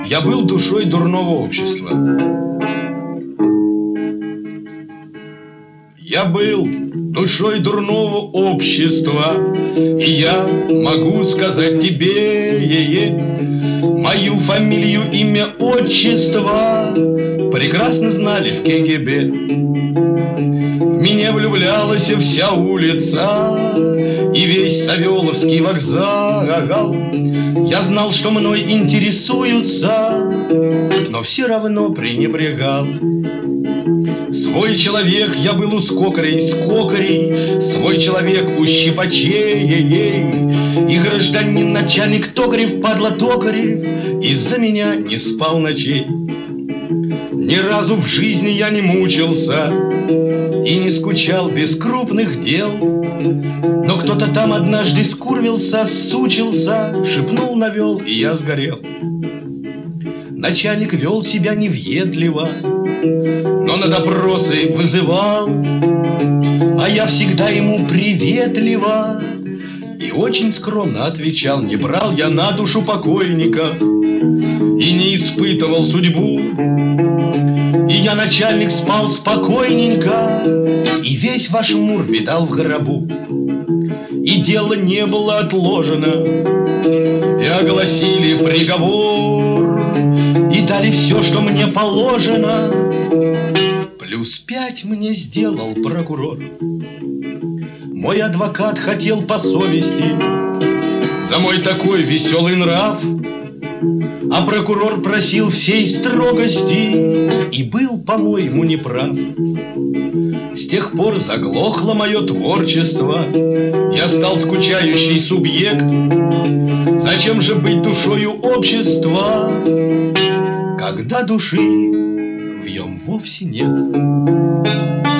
Я был душой дурного общества. Я был душой дурного общества, и я могу сказать тебе мою фамилию, имя, отчество прекрасно знали в КГБ. В меня влюблялась вся улица и весь Савеловский вокзал. Я знал, что мной интересуются, но все равно пренебрегал. Свой человек я был у скокарей, свой человек у щипачей, и гражданин начальник Токарев, падла Токарев, из-за меня не спал ночей. Ни разу в жизни я не мучился и не скучал без крупных дел, но кто-то там однажды скурвился, сучился, шепнул, навел, и я сгорел. Начальник вел себя невъедливо, но на допросы вызывал, а я всегда ему приветливо и очень скромно отвечал. Не брал я на душу покойников и не испытывал судьбу, и я, начальник, спал спокойненько, и весь ваш мур витал в гробу. И дело не было отложено, и огласили приговор, и дали все, что мне положено, +5 мне сделал прокурор. Мой адвокат хотел по совести за мой такой веселый нрав, а прокурор просил всей строгости и был, по-моему, неправ. С тех пор заглохло мое творчество, я стал скучающий субъект. Зачем же быть душою общества, когда души в нем вовсе нет?